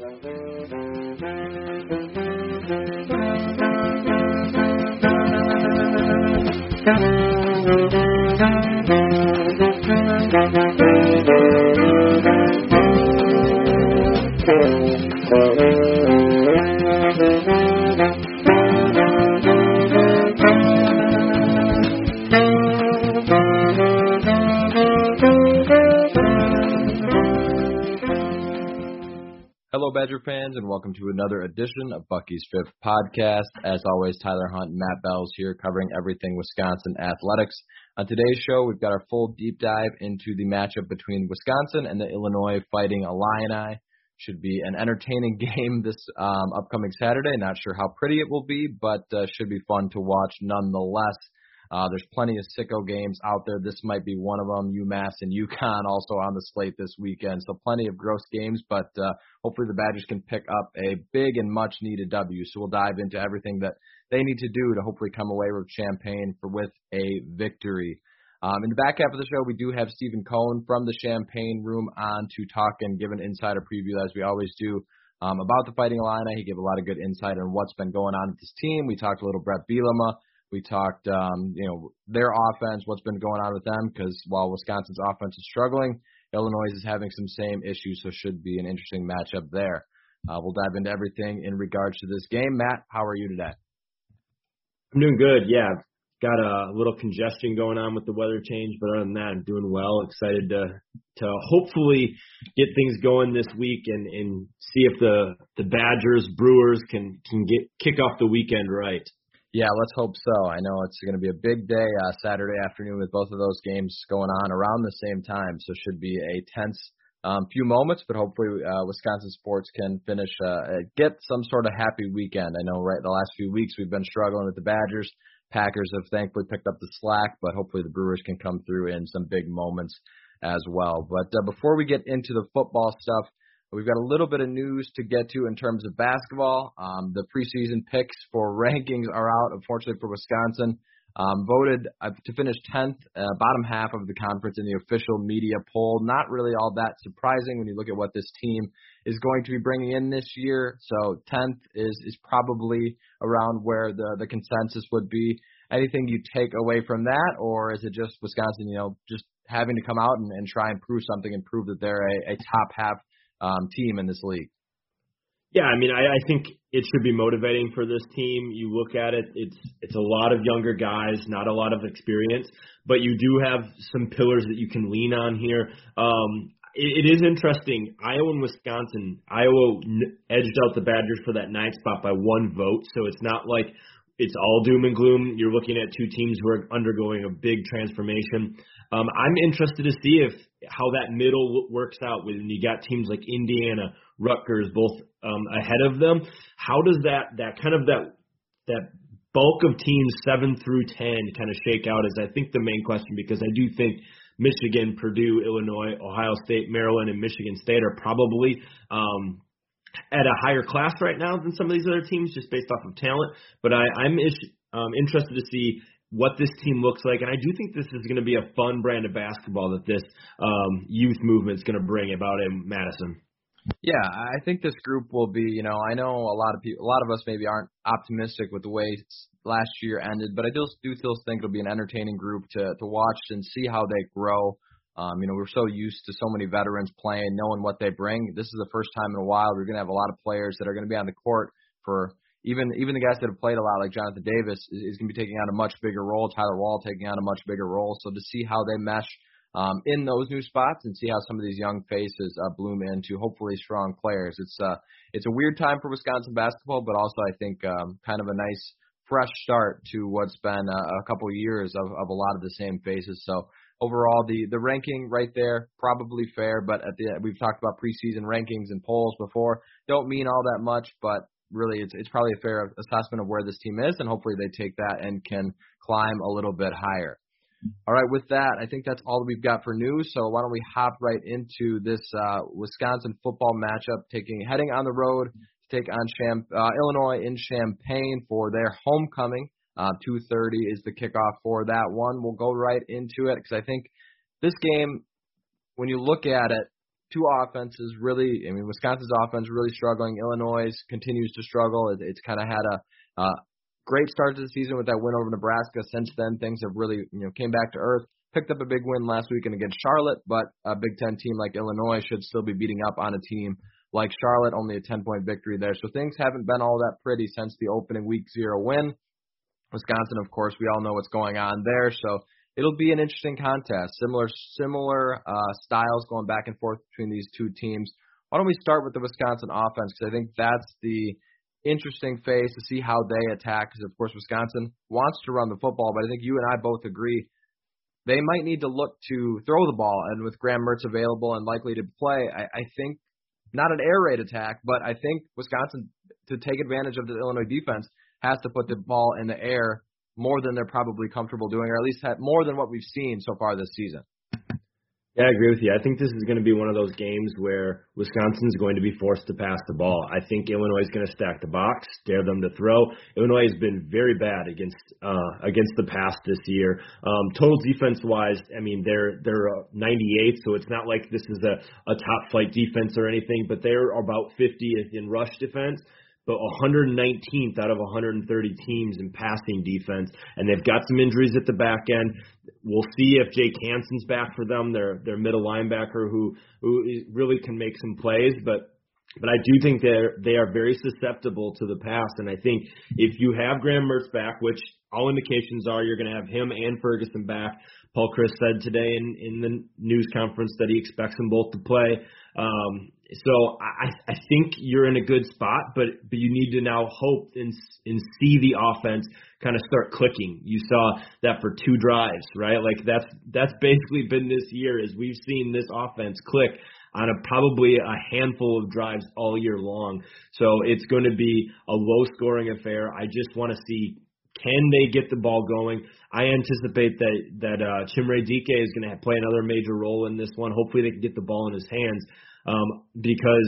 Hello, Badger fans, and welcome to another edition of Bucky's Fifth Podcast. As always, Tyler Hunt and Matt Bells here covering everything Wisconsin athletics. On today's show, we've got our full deep dive into the matchup between Wisconsin and the Illinois Fighting Illini. Should be an entertaining game this upcoming Saturday. Not sure how pretty it will be, but should be fun to watch nonetheless. There's plenty of sicko games out there. This might be one of them. UMass and UConn also on the slate this weekend. So plenty of gross games, but hopefully the Badgers can pick up a big and much-needed W. So we'll dive into everything that they need to do to hopefully come away with Champaign with a victory. In the back half of the show, we do have Stephen Cohen from the Champaign Room on to talk and give an insider preview, as we always do, about the Fighting Illini. He gave a lot of good insight on what's been going on with this team. We talked a little Brett Bielema. We talked, their offense, what's been going on with them, because while Wisconsin's offense is struggling, Illinois is having some same issues, so should be an interesting matchup there. We'll dive into everything in regards to this game. Matt, how are you today? I'm doing good, yeah. Got a little congestion going on with the weather change, but other than that, I'm doing well. Excited to hopefully get things going this week and see if the Badgers, Brewers can kick off the weekend right. Yeah, let's hope so. I know it's going to be a big day Saturday afternoon with both of those games going on around the same time, so should be a tense few moments, but hopefully Wisconsin sports can get some sort of happy weekend. I know the last few weeks we've been struggling with the Badgers. Packers have thankfully picked up the slack, but hopefully the Brewers can come through in some big moments as well. But before we get into the football stuff, we've got a little bit of news to get to in terms of basketball. The preseason picks for rankings are out, unfortunately for Wisconsin. Voted to finish 10th, bottom half of the conference in the official media poll. Not really all that surprising when you look at what this team is going to be bringing in this year. So 10th is probably around where the consensus would be. Anything you take away from that, or is it just Wisconsin, just having to come out and try and prove something and prove that they're a top half team in this league? Yeah, I mean, I think it should be motivating for this team. You look at it, it's a lot of younger guys, not a lot of experience, but you do have some pillars that you can lean on here. It is interesting. Iowa and Wisconsin, Iowa edged out the Badgers for that 9th spot by 1 vote, so it's not like it's all doom and gloom. You're looking at two teams who are undergoing a big transformation. I'm interested to see how that middle works out when you got teams like Indiana, Rutgers, both ahead of them. How does that bulk of teams 7 through 10 kind of shake out is I think the main question, because I do think Michigan, Purdue, Illinois, Ohio State, Maryland, and Michigan State are probably at a higher class right now than some of these other teams just based off of talent. But I'm interested to see what this team looks like, and I do think this is going to be a fun brand of basketball that this youth movement is going to bring about in Madison. Yeah, I think this group will be, I know a lot of us maybe aren't optimistic with the way last year ended, but I do still think it'll be an entertaining group to watch and see how they grow. We're so used to so many veterans playing, knowing what they bring. This is the first time in a while we're going to have a lot of players that are going to be on the court for even the guys that have played a lot, like Jonathan Davis, is going to be taking on a much bigger role. Tyler Wall taking on a much bigger role. So to see how they mesh in those new spots and see how some of these young faces bloom into hopefully strong players. It's a weird time for Wisconsin basketball, but also I think kind of a nice fresh start to what's been a couple of years of a lot of the same faces. So overall, the ranking right there, probably fair, but we've talked about preseason rankings and polls before. Don't mean all that much, but really it's probably a fair assessment of where this team is, and hopefully they take that and can climb a little bit higher. All right, with that, I think that's all that we've got for news, so why don't we hop right into this Wisconsin football matchup, heading on the road to take on Illinois in Champaign for their homecoming. 2:30 is the kickoff for that one. We'll go right into it because I think this game, when you look at it, two offenses really. I mean, Wisconsin's offense really struggling. Illinois continues to struggle. It's kind of had a great start to the season with that win over Nebraska. Since then, things have really came back to earth. Picked up a big win last weekend against Charlotte, but a Big Ten team like Illinois should still be beating up on a team like Charlotte. Only a 10-point victory there, so things haven't been all that pretty since the opening Week 0 win. Wisconsin, of course, we all know what's going on there, so it'll be an interesting contest. Similar styles going back and forth between these two teams. Why don't we start with the Wisconsin offense, because I think that's the interesting phase to see how they attack, because, of course, Wisconsin wants to run the football, but I think you and I both agree they might need to look to throw the ball, and with Graham Mertz available and likely to play, I think not an air raid attack, but I think Wisconsin, to take advantage of the Illinois defense, has to put the ball in the air more than they're probably comfortable doing, or at least more than what we've seen so far this season. Yeah, I agree with you. I think this is going to be one of those games where Wisconsin's going to be forced to pass the ball. I think Illinois is going to stack the box, dare them to throw. Illinois has been very bad against the pass this year. Total defense-wise, I mean, they're 98th, so it's not like this is a top-flight defense or anything, but they're about 50th in rush defense, but 119th out of 130 teams in passing defense, and they've got some injuries at the back end. We'll see if Jake Hansen's back for them, their middle linebacker who really can make some plays, but I do think they are very susceptible to the pass, and I think if you have Graham Mertz back, which all indications are you're going to have him and Ferguson back. Paul Chryst said today in the news conference that he expects them both to play. So I think you're in a good spot, but you need to now hope and see the offense kind of start clicking. You saw that for 2 drives, right? Like that's basically been this year, as we've seen this offense click on probably a handful of drives all year long. So it's going to be a low-scoring affair. I just want to see, can they get the ball going? I anticipate that Chimere Dike is going to play another major role in this one. Hopefully they can get the ball in his hands because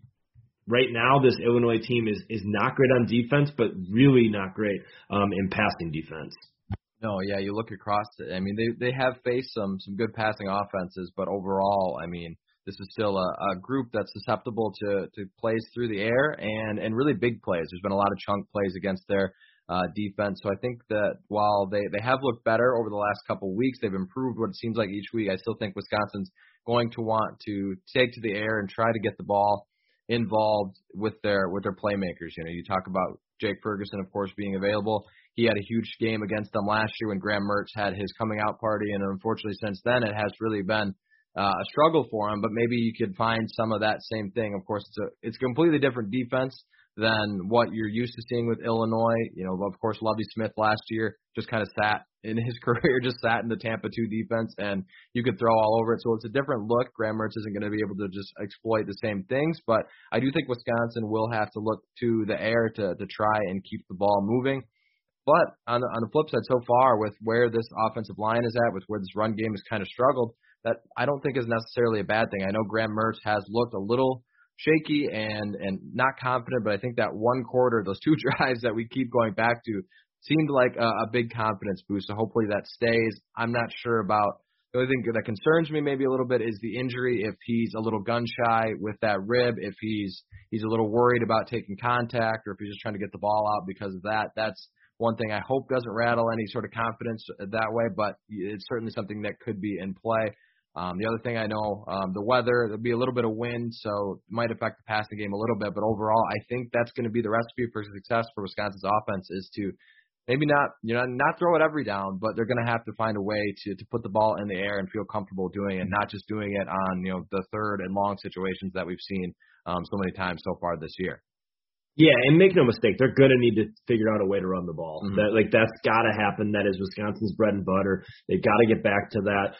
right now this Illinois team is not great on defense, but really not great in passing defense. No, yeah, you look across it. I mean, they have faced some good passing offenses, but overall, I mean, this is still a group that's susceptible to plays through the air and really big plays. There's been a lot of chunk plays against their defense. So I think that while they have looked better over the last couple of weeks, they've improved what it seems like each week. I still think Wisconsin's going to want to take to the air and try to get the ball involved with their playmakers. You talk about Jake Ferguson, of course, being available. He had a huge game against them last year when Graham Mertz had his coming out party, and unfortunately since then it has really been a struggle for him, but maybe you could find some of that same thing. Of course, it's a completely different defense than what you're used to seeing with Illinois. Of course, Lovie Smith last year just kind of sat in his career, just sat in the Tampa 2 defense, and you could throw all over it. So it's a different look. Graham Mertz isn't going to be able to just exploit the same things, but I do think Wisconsin will have to look to the air to try and keep the ball moving. But on the flip side, so far with where this offensive line is at, with where this run game has kind of struggled, that I don't think is necessarily a bad thing. I know Graham Mertz has looked a little shaky and not confident, but I think that one quarter, those 2 drives that we keep going back to, seemed like a big confidence boost. So hopefully that stays. I'm not sure about the only thing that concerns me maybe a little bit is the injury. If he's a little gun shy with that rib, if he's a little worried about taking contact, or if he's just trying to get the ball out because of that, that's one thing I hope doesn't rattle any sort of confidence that way, but it's certainly something that could be in play. The other thing I know, the weather, there'll be a little bit of wind, so it might affect the passing game a little bit, but overall, I think that's going to be the recipe for success for Wisconsin's offense, is to maybe not throw it every down, but they're going to have to find a way to put the ball in the air and feel comfortable doing it, not just doing it on, the third and long situations that we've seen so many times so far this year. Yeah, and make no mistake, they're going to need to figure out a way to run the ball. Mm-hmm. That's got to happen. That is Wisconsin's bread and butter. They've got to get back to that.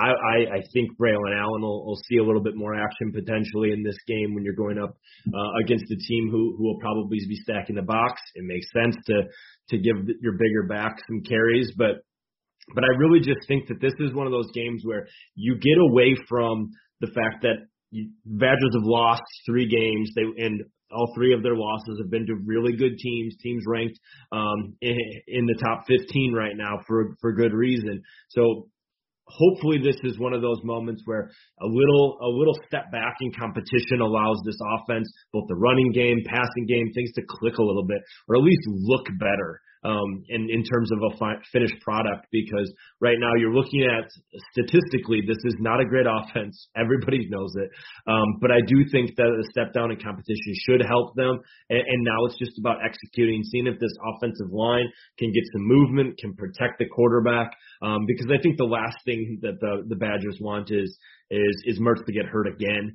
I think Braylon Allen will see a little bit more action potentially in this game when you're going up against a team who will probably be stacking the box. It makes sense to give your bigger back some carries, but I really just think that this is one of those games where you get away from the fact that Badgers have lost 3 games. And all 3 of their losses have been to really good teams ranked in the top 15 right now for good reason. So hopefully this is one of those moments where a little step back in competition allows this offense, both the running game, passing game, things to click a little bit, or at least look better in terms of a finished product. Because right now you're looking at statistically, this is not a great offense. Everybody knows it. But I do think that a step down in competition should help them. And now it's just about executing, seeing if this offensive line can get some movement, can protect the quarterback. Because I think the last thing that the Badgers want is Mertz to get hurt again,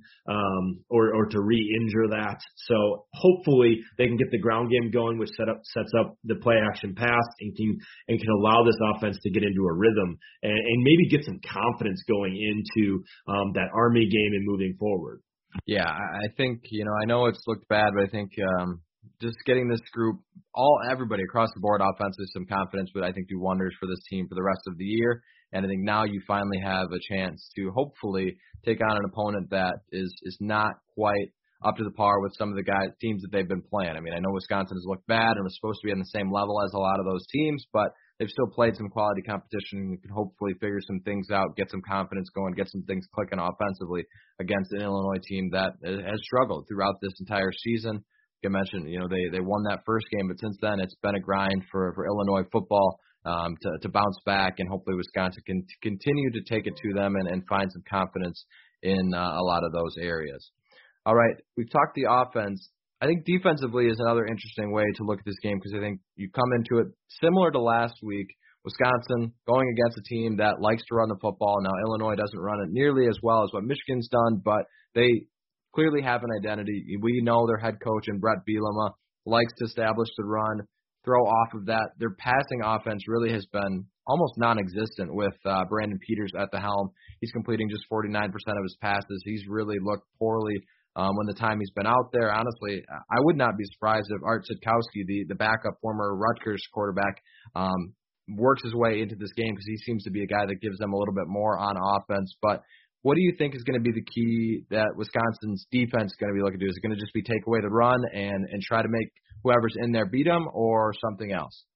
or to re-injure that. So hopefully they can get the ground game going, which sets up the play action pass and can allow this offense to get into a rhythm and maybe get some confidence going into that Army game and moving forward. Yeah, I think, I know it's looked bad, but I think just getting this group, everybody across the board offensively some confidence would, I think, do wonders for this team for the rest of the year. And I think now you finally have a chance to hopefully take on an opponent that is not quite up to the par with some of the teams that they've been playing. I mean, I know Wisconsin has looked bad and was supposed to be on the same level as a lot of those teams, but they've still played some quality competition and can hopefully figure some things out, get some confidence going, get some things clicking offensively against an Illinois team that has struggled throughout this entire season. Like I mentioned, they won that first game, but since then it's been a grind for Illinois football to bounce back, and hopefully Wisconsin can continue to take it to them and find some confidence in a lot of those areas. All right, we've talked the offense. I think defensively is another interesting way to look at this game, because I think you come into it similar to last week. Wisconsin going against a team that likes to run the football. Now, Illinois doesn't run it nearly as well as what Michigan's done, but they clearly have an identity. We know their head coach, and Brett Bielema, likes to establish the run, throw off of that. Their passing offense really has been almost non-existent with Brandon Peters at the helm. He's completing just 49% of his passes. He's really looked poorly when the time he's been out there. Honestly, I would not be surprised if Art Sitkowski, the backup former Rutgers quarterback, works his way into this game, because he seems to be a guy that gives them a little bit more on offense. But what do you think is going to be the key that Wisconsin's defense is going to be looking to do? Is it going to just be take away the run and try to make whoever's in there beat them, or something else?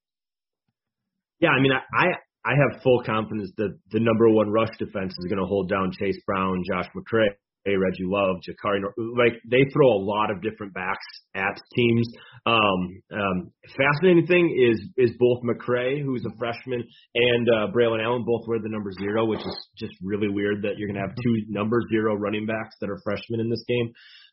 Yeah, I mean, I have full confidence that the number one rush defense is going to hold down Chase Brown, Josh McCray, Reggie Love, Jakari. Like, they throw a lot of different backs at teams. Fascinating thing is both McCray, who's a freshman, and Braylon Allen both wear the number 0, which is just really weird that you're going to have two number 0 running backs that are freshmen in this game.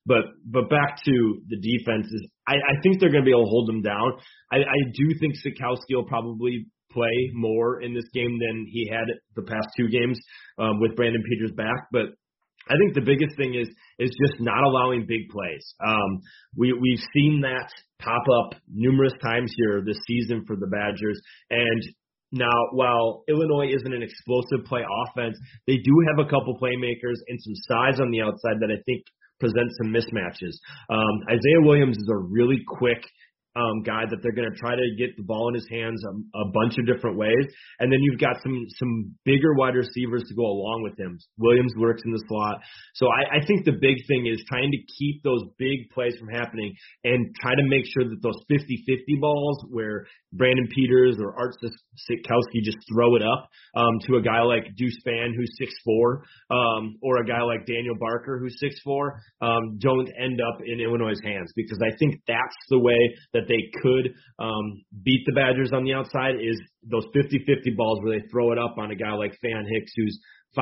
But back to the defenses, I think they're going to be able to hold them down. I do think Sitkowski will probably play more in this game than he had the past two games with Brandon Peters back, but I think the biggest thing is just not allowing big plays. We've seen that pop up numerous times here this season for the Badgers. And now, while Illinois isn't an explosive play offense, they do have a couple playmakers and some size on the outside that I think present some mismatches. Isaiah Williams is a really quick guy that they're going to try to get the ball in his hands a bunch of different ways. And then you've got some bigger wide receivers to go along with him. Williams works in the slot. So I think the big thing is trying to keep those big plays from happening and try to make sure that those 50-50 balls where Brandon Peters or Art Sitkowski just throw it up to a guy like Deuce Spann, who's 6'4", or a guy like Daniel Barker, who's 6'4", don't end up in Illinois' hands, because I think that's the way that they could beat the Badgers on the outside, is those 50-50 balls where they throw it up on a guy like Fan Hicks, who's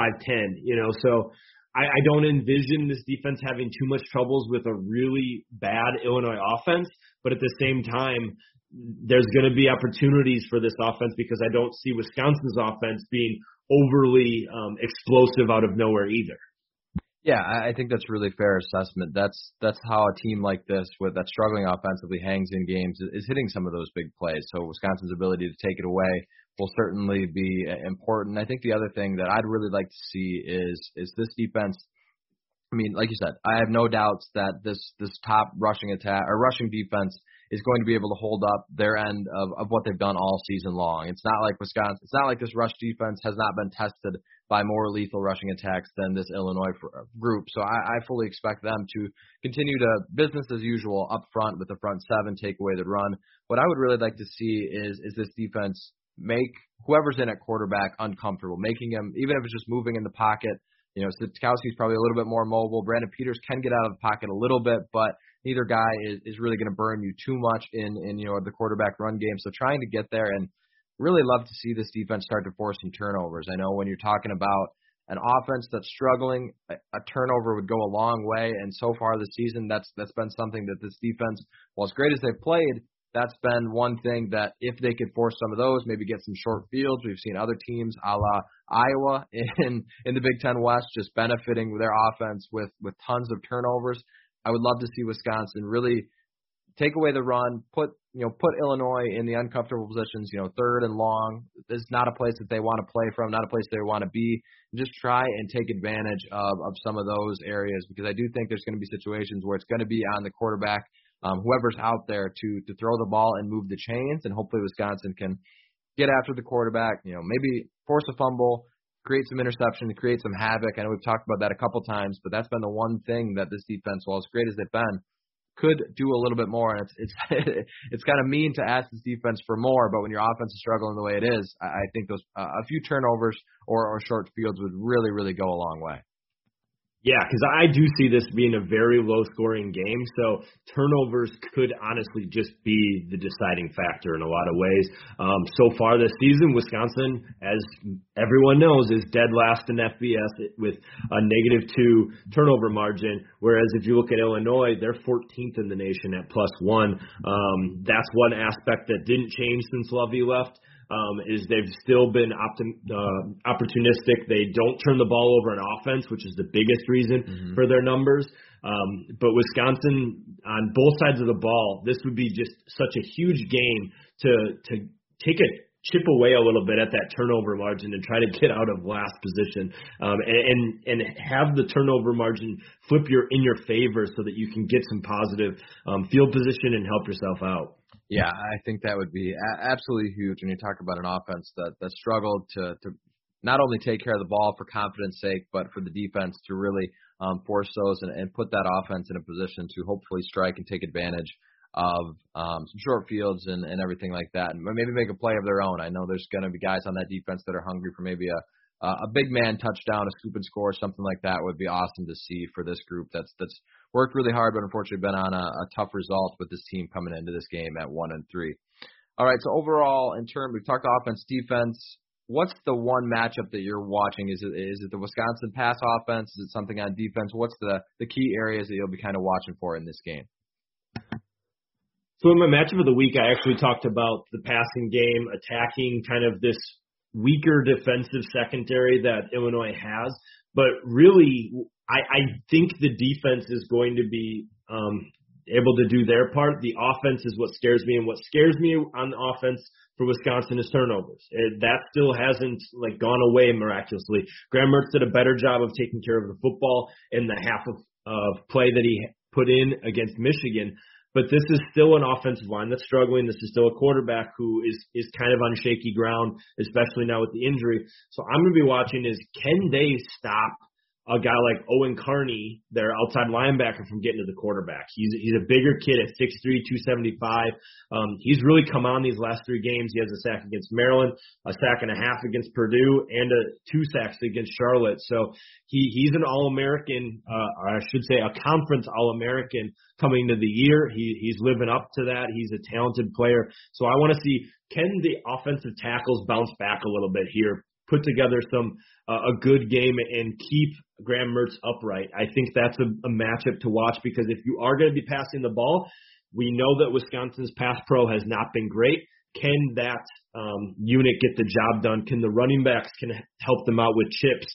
5'10", So I don't envision this defense having too much troubles with a really bad Illinois offense, but at the same time, there's going to be opportunities for this offense, because I don't see Wisconsin's offense being overly explosive out of nowhere either. Yeah, I think that's a really fair assessment. That's how a team like this, with that's struggling offensively, hangs in games, is hitting some of those big plays. So Wisconsin's ability to take it away will certainly be important. I think the other thing that I'd really like to see is this defense. I mean, like you said, I have no doubts that this top rushing attack or rushing defense is going to be able to hold up their end of what they've done all season long. It's not like Wisconsin. It's not like this rush defense has not been tested by more lethal rushing attacks than this Illinois group. So I fully expect them to continue to business as usual up front with the front seven, take away the run. What I would really like to see is this defense make whoever's in at quarterback uncomfortable, making him, even if it's just moving in the pocket. Sitkowski's probably a little bit more mobile. Brandon Peters can get out of the pocket a little bit, but neither guy is really going to burn you too much in the quarterback run game. So trying to get there, and really love to see this defense start to force some turnovers. I know when you're talking about an offense that's struggling, a turnover would go a long way. And so far this season, that's been something that this defense, while as great as they've played, that's been one thing that if they could force some of those, maybe get some short fields. We've seen other teams a la Iowa in the Big Ten West just benefiting with their offense with tons of turnovers. I would love to see Wisconsin really take away the run, put Illinois in the uncomfortable positions, third and long. This is not a place that they want to play from, not a place they want to be. Just try and take advantage of some of those areas, because I do think there's going to be situations where it's going to be on the quarterback, whoever's out there to throw the ball and move the chains, and hopefully Wisconsin can get after the quarterback, maybe force a fumble, create some interception, create some havoc. I know we've talked about that a couple times, but that's been the one thing that this defense, while as great as they've been, could do a little bit more. And it's kind of mean to ask this defense for more, but when your offense is struggling the way it is, I think those a few turnovers or short fields would really, really go a long way. Yeah, because I do see this being a very low-scoring game, so turnovers could honestly just be the deciding factor in a lot of ways. So far this season, Wisconsin, as everyone knows, is dead last in FBS with a -2 turnover margin, whereas if you look at Illinois, they're 14th in the nation at +1. That's one aspect that didn't change since Lovie left. Is they've still been opportunistic. They don't turn the ball over on offense, which is the biggest reason for their numbers. But Wisconsin, on both sides of the ball, this would be just such a huge game to take a chip away a little bit at that turnover margin and try to get out of last position, and have the turnover margin flip in your favor so that you can get some positive field position and help yourself out. Yeah, I think that would be absolutely huge when you talk about an offense that struggled to not only take care of the ball for confidence sake, but for the defense to really force those and put that offense in a position to hopefully strike and take advantage of some short fields and everything like that, and maybe make a play of their own. I know there's going to be guys on that defense that are hungry for maybe a big man touchdown, a scoop and score, something like that would be awesome to see for this group that's worked really hard, but unfortunately been on a tough result with this team coming into this game at 1-3. All right, so overall, we've talked offense, defense. What's the one matchup that you're watching? Is it the Wisconsin pass offense? Is it something on defense? What's the key areas that you'll be kind of watching for in this game? So in my matchup of the week, I actually talked about the passing game, attacking kind of this weaker defensive secondary that Illinois has. But really, I think the defense is going to be able to do their part. The offense is what scares me, and what scares me on the offense for Wisconsin is turnovers. That still hasn't gone away miraculously. Graham Mertz did a better job of taking care of the football in the half of play that he put in against Michigan. But this is still an offensive line that's struggling. This is still a quarterback who is kind of on shaky ground, especially now with the injury. So I'm going to be watching can they stop a guy like Owen Carney, their outside linebacker, from getting to the quarterback. He's a bigger kid at 6'3", 275. He's really come on these last 3 games. He has a sack against Maryland, a sack and a half against Purdue, and 2 sacks against Charlotte. So he's an All-American, or I should say a conference All-American coming to the year. He's living up to that. He's a talented player. So I want to see, can the offensive tackles bounce back a little bit here, put together a good game and keep Graham Mertz upright. I think that's a matchup to watch, because if you are going to be passing the ball, we know that Wisconsin's pass pro has not been great. Can that unit get the job done? Can the running backs help them out with chips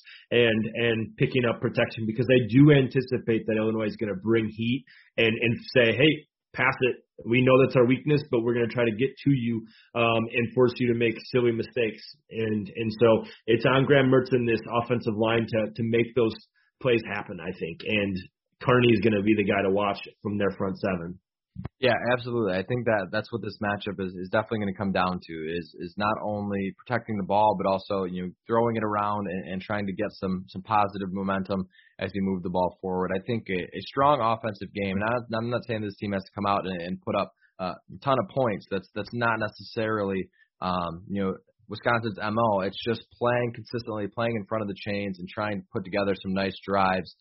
and picking up protection? Because I do anticipate that Illinois is going to bring heat and say, hey, pass it. We know that's our weakness, but we're going to try to get to you and force you to make silly mistakes. And so it's on Graham Mertz in this offensive line to make those plays happen, I think. And Carney is going to be the guy to watch from their front seven. Yeah, absolutely. I think that's what this matchup is definitely going to come down to is not only protecting the ball, but also throwing it around and trying to get some positive momentum as you move the ball forward. I think a strong offensive game, and I'm not saying this team has to come out and put up a ton of points. That's not necessarily Wisconsin's MO. It's just playing consistently, playing in front of the chains, and trying to put together some nice drives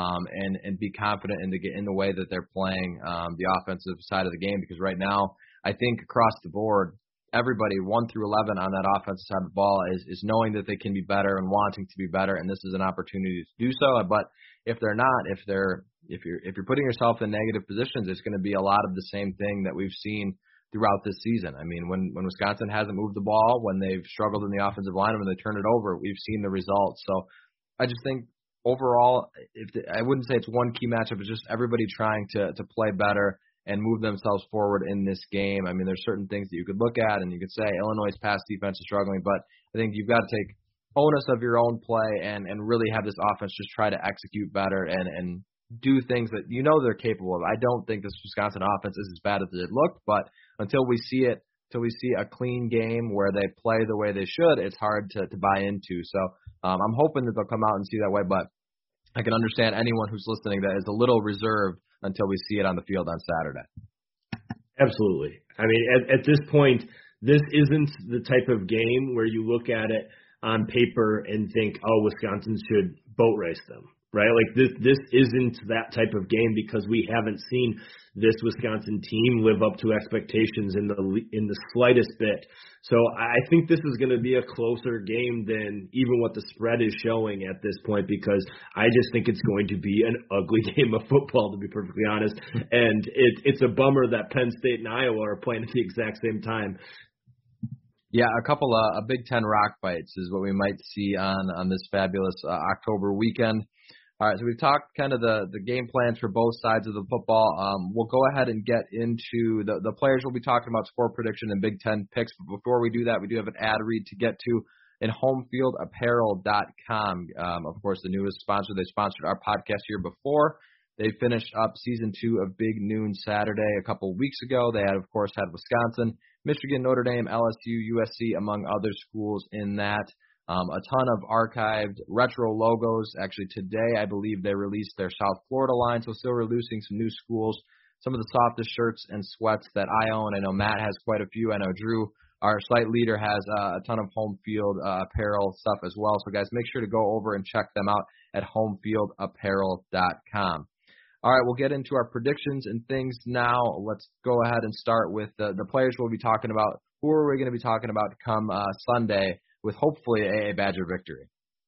and be confident in the way that they're playing the offensive side of the game. Because right now, I think across the board, everybody 1 through 11 on that offensive side of the ball is knowing that they can be better and wanting to be better, and this is an opportunity to do so. But if they're not, if you're putting yourself in negative positions, it's going to be a lot of the same thing that we've seen throughout this season. I mean, when Wisconsin hasn't moved the ball, when they've struggled in the offensive line, when they turn it over, we've seen the results. So I just think overall, I wouldn't say it's one key matchup. It's just everybody trying to play better and move themselves forward in this game. I mean, there's certain things that you could look at and you could say Illinois' pass defense is struggling, but I think you've got to take onus of your own play and really have this offense just try to execute better and do things that you know they're capable of. I don't think this Wisconsin offense is as bad as it looked, but until we see a clean game where they play the way they should, it's hard to buy into. So I'm hoping that they'll come out and see that way, but I can understand anyone who's listening that is a little reserved until we see it on the field on Saturday. Absolutely. I mean, at this point, this isn't the type of game where you look at it on paper and think, oh, Wisconsin should boat race them, right? Like this isn't that type of game because we haven't seen this Wisconsin team live up to expectations in the slightest bit. So I think this is going to be a closer game than even what the spread is showing at this point, because I just think it's going to be an ugly game of football, to be perfectly honest. And it's a bummer that Penn State and Iowa are playing at the exact same time. Yeah, a Big Ten rock fights is what we might see on this fabulous October weekend. All right, so we've talked kind of the game plans for both sides of the football. We'll go ahead and get into the players we'll be talking about, score prediction and Big Ten picks. But before we do that, we do have an ad read to get to in homefieldapparel.com. Of course, the newest sponsor. They sponsored our podcast here before. They finished up season 2 of Big Noon Saturday a couple weeks ago. They had, of course, Wisconsin, Michigan, Notre Dame, LSU, USC, among other schools in that. A ton of archived retro logos. Actually, today, I believe they released their South Florida line, so still releasing some new schools. Some of the softest shirts and sweats that I own. I know Matt has quite a few. I know Drew, our site leader, has a ton of home field apparel stuff as well. So, guys, make sure to go over and check them out at homefieldapparel.com. All right, we'll get into our predictions and things now. Let's go ahead and start with the players we'll be talking about. Who are we going to be talking about come Sunday with hopefully a Badger victory?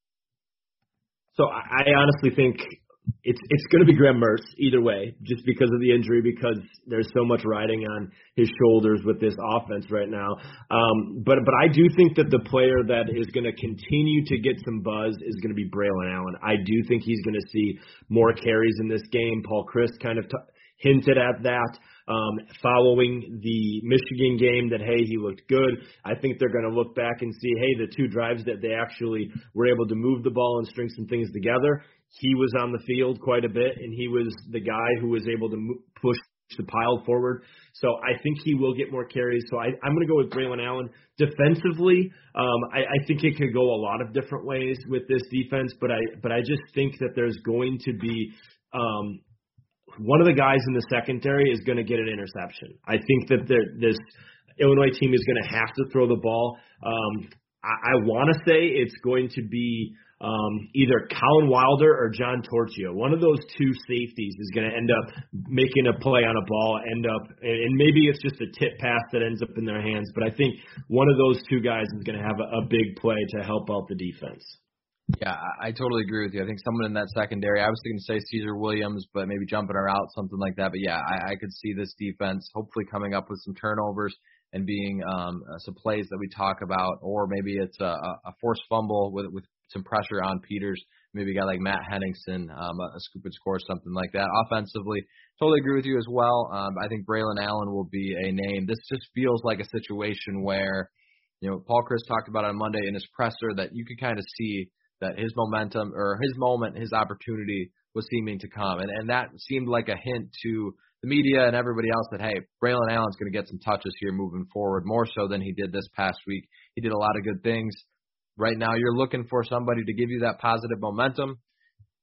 So I honestly think it's going to be Graham Mertz either way, just because of the injury, because there's so much riding on his shoulders with this offense right now. But I do think that the player that is going to continue to get some buzz is going to be Braylon Allen. I do think he's going to see more carries in this game. Paul Chryst kind of hinted at that following the Michigan game, that, hey, he looked good. I think they're going to look back and see, hey, the 2 drives that they actually were able to move the ball and string some things together, he was on the field quite a bit, and he was the guy who was able to push the pile forward. So I think he will get more carries. So I'm going to go with Braylon Allen. Defensively, I think it could go a lot of different ways with this defense, but I just think that there's going to be one of the guys in the secondary is going to get an interception. I think that this Illinois team is going to have to throw the ball. I want to say it's going to be either Colin Wilder or John Torchio. One of those 2 safeties is going to end up making a play on a ball, and maybe it's just a tip pass that ends up in their hands. But I think one of those 2 guys is going to have a big play to help out the defense. Yeah, I totally agree with you. I think someone in that secondary, I was thinking to say Caesar Williams, but maybe jumping her out, something like that. But yeah, I could see this defense hopefully coming up with some turnovers and being some plays that we talk about, or maybe it's a forced fumble with some pressure on Peters. Maybe a guy like Matt Henningsen, a scoop and score, something like that. Offensively, totally agree with you as well. I think Braylon Allen will be a name. This just feels like a situation where, Paul Chryst talked about on Monday in his presser that you could kind of see that his momentum or his moment, his opportunity was seeming to come. And that seemed like a hint to the media and everybody else that, hey, Braylon Allen's going to get some touches here moving forward, more so than he did this past week. He did a lot of good things. Right now you're looking for somebody to give you that positive momentum.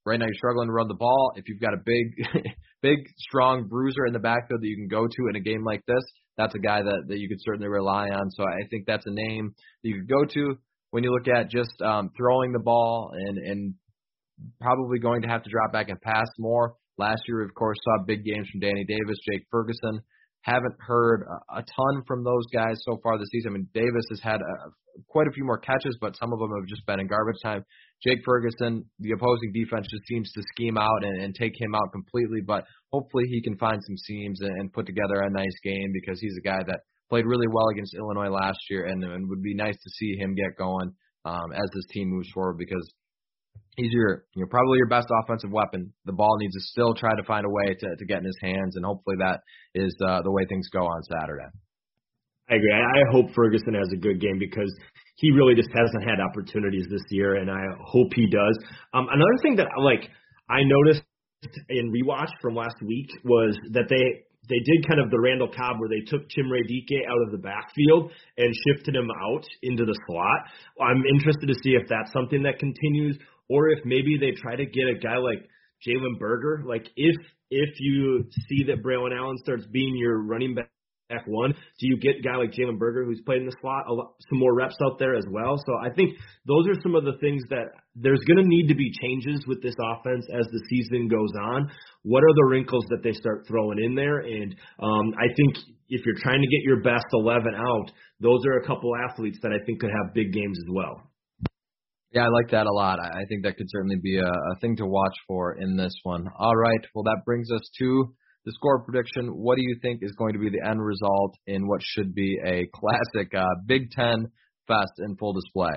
right now you're struggling to run the ball. If you've got a big, strong bruiser in the backfield that you can go to in a game like this, that's a guy that you could certainly rely on. So I think that's a name that you could go to when you look at just throwing the ball and probably going to have to drop back and pass more. Last year, of course, saw big games from Danny Davis, Jake Ferguson. Haven't heard a ton from those guys so far this season. I mean, Davis has had quite a few more catches, but some of them have just been in garbage time. Jake Ferguson, the opposing defense just seems to scheme out and take him out completely, but hopefully he can find some seams and put together a nice game because he's a guy that played really well against Illinois last year and would be nice to see him get going as this team moves forward because he's probably your best offensive weapon. The ball needs to still try to find a way to get in his hands, and hopefully that is the way things go on Saturday. I agree. I hope Ferguson has a good game because he really just hasn't had opportunities this year, and I hope he does. Another thing that I noticed in rewatch from last week was that they did kind of the Randall Cobb where they took Chimere Dike out of the backfield and shifted him out into the slot. I'm interested to see if that's something that continues or if maybe they try to get a guy like Jalen Berger. Like if you see that Braylon Allen starts being your running back one, do you get a guy like Jalen Berger who's played in the slot, some more reps out there as well? So I think those are some of the things that there's going to need to be changes with this offense as the season goes on. What are the wrinkles that they start throwing in there? And I think if you're trying to get your best 11 out, those are a couple athletes that I think could have big games as well. Yeah, I like that a lot. I think that could certainly be a thing to watch for in this one. All right, well, that brings us to the score prediction. What do you think is going to be the end result in what should be a classic Big Ten fest in full display?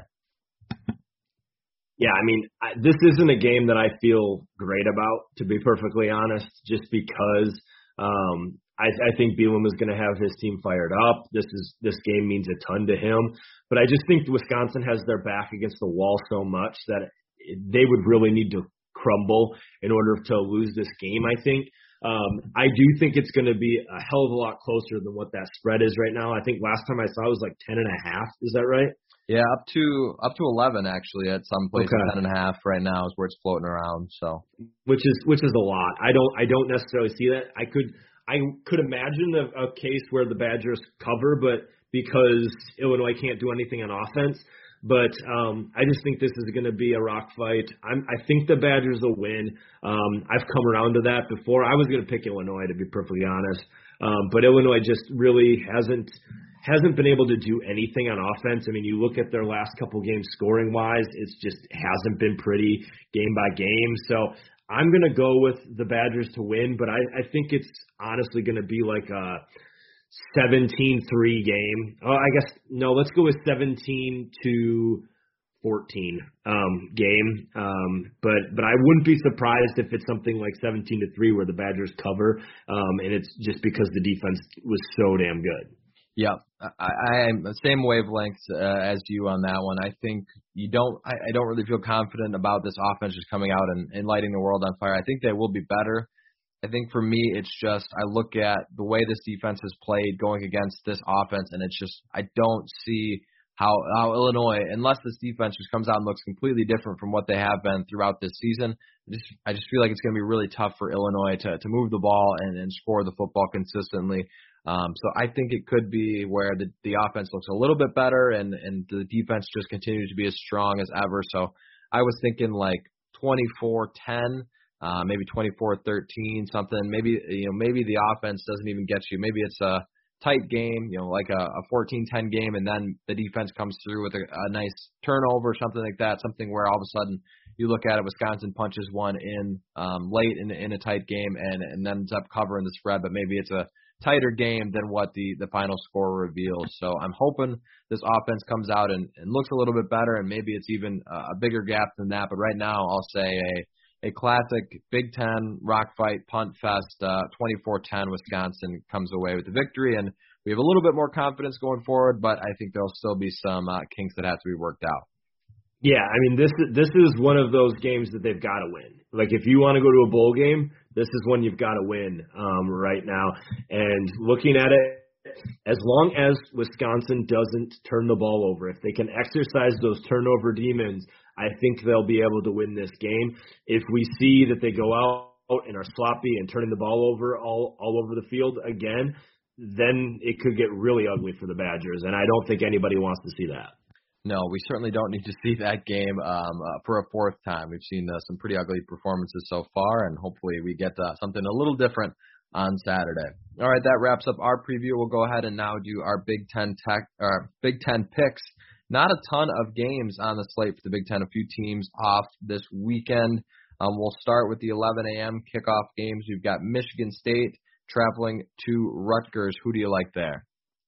Yeah, I mean, this isn't a game that I feel great about, to be perfectly honest, just because I think Bielema is going to have his team fired up. This game means a ton to him. But I just think Wisconsin has their back against the wall so much that they would really need to crumble in order to lose this game, I think. I do think it's going to be a hell of a lot closer than what that spread is right now. I think last time I saw it was like 10.5. Is that right? Yeah, up to 11 actually at some places. Okay. 10.5 right now is where it's floating around. So, which is a lot. I don't necessarily see that. I could imagine a case where the Badgers cover, but because Illinois can't do anything on offense. But I just think this is going to be a rock fight. I think the Badgers will win. I've come around to that before. I was going to pick Illinois, to be perfectly honest. But Illinois just really hasn't been able to do anything on offense. I mean, you look at their last couple games scoring-wise, it's just hasn't been pretty game by game. So I'm going to go with the Badgers to win, but I think it's honestly going to be like a 17-3 game. Oh, I guess no. Let's go with 17-14 game. But I wouldn't be surprised if it's something like 17-3 where the Badgers cover, and it's just because the defense was so damn good. Yeah, I'm the same wavelengths as you on that one. I think I don't really feel confident about this offense just coming out and lighting the world on fire. I think they will be better. I think for me, it's just I look at the way this defense has played going against this offense, and it's just I don't see how Illinois, unless this defense just comes out and looks completely different from what they have been throughout this season, I just feel like it's going to be really tough for Illinois to move the ball and score the football consistently. So I think it could be where the offense looks a little bit better and the defense just continues to be as strong as ever. So I was thinking like 24-10. Maybe 24-13, something. Maybe the offense doesn't even get you. Maybe it's a tight game, like a 14-10 game, and then the defense comes through with a nice turnover, something like that. Something where all of a sudden you look at it, Wisconsin punches one in late in a tight game and then ends up covering the spread. But maybe it's a tighter game than what the final score reveals. So I'm hoping this offense comes out and looks a little bit better, and maybe it's even a bigger gap than that. But right now, I'll say a classic Big Ten rock fight punt fest, 24-10 Wisconsin comes away with the victory, and we have a little bit more confidence going forward, but I think there'll still be some kinks that have to be worked out. Yeah, I mean, this is one of those games that they've got to win. Like, if you want to go to a bowl game, this is one you've got to win right now. And looking at it, As long as Wisconsin doesn't turn the ball over, if they can exercise those turnover demons, I think they'll be able to win this game. If we see that they go out and are sloppy and turning the ball over all over the field again, then it could get really ugly for the Badgers, and I don't think anybody wants to see that. No, we certainly don't need to see that game for a fourth time. We've seen some pretty ugly performances so far, and hopefully we get something a little different on Saturday. All right, that wraps up our preview. We'll go ahead and now do our Big Ten picks. Not a ton of games on the slate for the Big Ten. A few teams off this weekend. We'll start with the 11 a.m. kickoff games. We've got Michigan State traveling to Rutgers. Who do you like there?